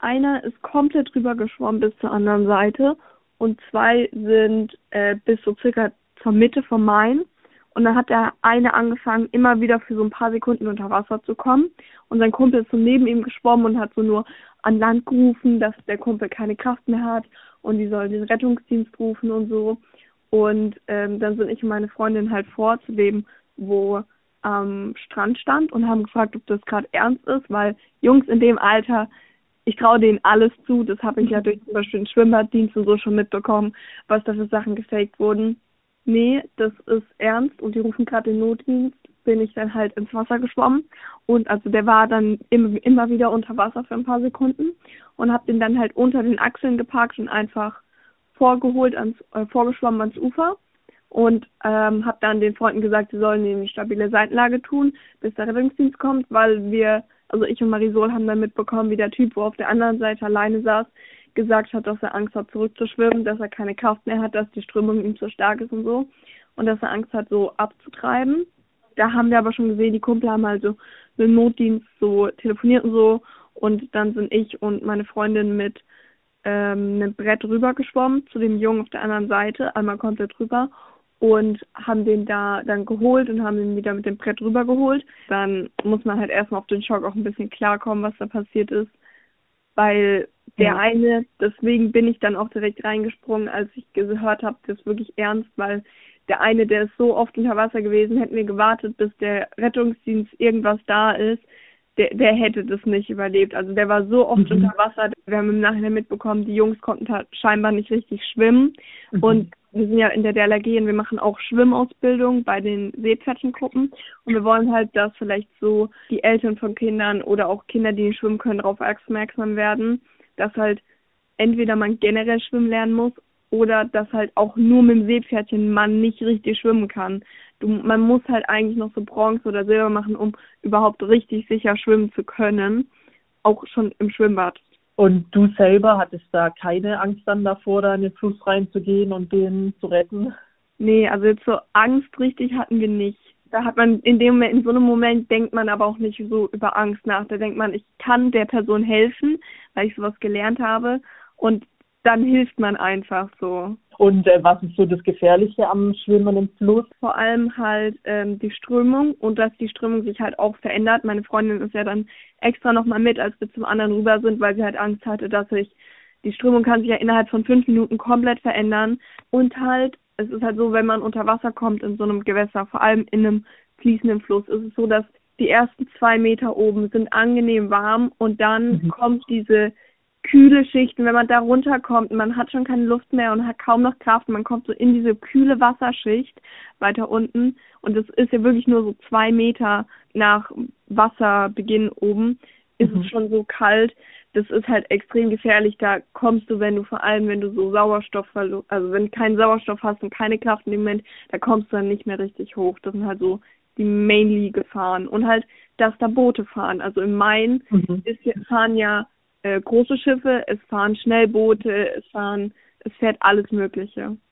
einer ist komplett rüber geschwommen bis zur anderen Seite und zwei sind bis so circa zur Mitte vom Main. Und dann hat der eine angefangen, immer wieder für so ein paar Sekunden unter Wasser zu kommen. Und sein Kumpel ist so neben ihm geschwommen und hat so nur an Land gerufen, dass der Kumpel keine Kraft mehr hat und die sollen den Rettungsdienst rufen und so. Und dann sind ich und meine Freundin halt vor zu dem, wo am Strand stand und haben gefragt, ob das gerade ernst ist, weil Jungs in dem Alter, ich traue denen alles zu. Das habe ich ja durch zum Beispiel den Schwimmbaddienst und so schon mitbekommen, was da für Sachen gefaked wurden. Nee, das ist ernst und die rufen gerade den Notdienst, bin ich dann halt ins Wasser geschwommen und also der war dann immer wieder unter Wasser für ein paar Sekunden und hab den dann halt unter den Achseln geparkt und einfach vorgeschwommen ans Ufer und habe dann den Freunden gesagt, sie sollen in die stabile Seitenlage tun, bis der Rettungsdienst kommt, weil ich und Marisol haben dann mitbekommen, wie der Typ, wo auf der anderen Seite alleine saß, gesagt hat, dass er Angst hat, zurückzuschwimmen, dass er keine Kraft mehr hat, dass die Strömung ihm zu stark ist und so und dass er Angst hat, so abzutreiben. Da haben wir aber schon gesehen, die Kumpel haben halt so einen Notdienst so telefoniert und so und dann sind ich und meine Freundin mit einem Brett rübergeschwommen zu dem Jungen auf der anderen Seite, einmal komplett rüber und haben den da dann geholt und haben ihn wieder mit dem Brett rübergeholt. Dann muss man halt erstmal auf den Schock auch ein bisschen klarkommen, was da passiert ist, weil der eine, deswegen bin ich dann auch direkt reingesprungen, als ich gehört habe, das ist wirklich ernst, weil der eine, der ist so oft unter Wasser gewesen, hätten wir gewartet, bis der Rettungsdienst irgendwas da ist, der hätte das nicht überlebt. Also der war so oft unter Wasser, wir haben im Nachhinein mitbekommen, die Jungs konnten scheinbar nicht richtig schwimmen und wir sind ja in der DLRG und wir machen auch Schwimmausbildung bei den Seepferdchengruppen und wir wollen halt, dass vielleicht so die Eltern von Kindern oder auch Kinder, die nicht schwimmen können, darauf aufmerksam werden, dass halt entweder man generell schwimmen lernen muss oder dass halt auch nur mit dem Seepferdchen man nicht richtig schwimmen kann. Man muss halt eigentlich noch so Bronze oder Silber machen, um überhaupt richtig sicher schwimmen zu können, auch schon im Schwimmbad. Und du selber hattest da keine Angst dann davor, da in den Fluss reinzugehen und den zu retten? Nee, also jetzt so Angst richtig hatten wir nicht. Da hat man in so einem Moment denkt man aber auch nicht so über Angst nach. Da denkt man, ich kann der Person helfen, weil ich sowas gelernt habe und dann hilft man einfach so. Und was ist so das Gefährliche am Schwimmen im Fluss? Vor allem halt die Strömung und dass die Strömung sich halt auch verändert. Meine Freundin ist ja dann extra nochmal mit, als wir zum anderen rüber sind, weil sie halt Angst hatte, die Strömung kann sich ja innerhalb von 5 Minuten komplett verändern. Und halt, es ist halt so, wenn man unter Wasser kommt in so einem Gewässer, vor allem in einem fließenden Fluss, ist es so, dass die ersten 2 Meter oben sind angenehm warm und dann kommt diese kühle Schichten, wenn man da runterkommt, man hat schon keine Luft mehr und hat kaum noch Kraft, man kommt so in diese kühle Wasserschicht weiter unten und das ist ja wirklich nur so 2 Meter nach Wasserbeginn oben, ist es schon so kalt, das ist halt extrem gefährlich, da kommst du, wenn du so also wenn du keinen Sauerstoff hast und keine Kraft in dem Moment, da kommst du dann nicht mehr richtig hoch, das sind halt so die mainly Gefahren und halt, dass da Boote fahren, also im Main fahren ja große Schiffe, es fahren Schnellboote, es fährt alles Mögliche.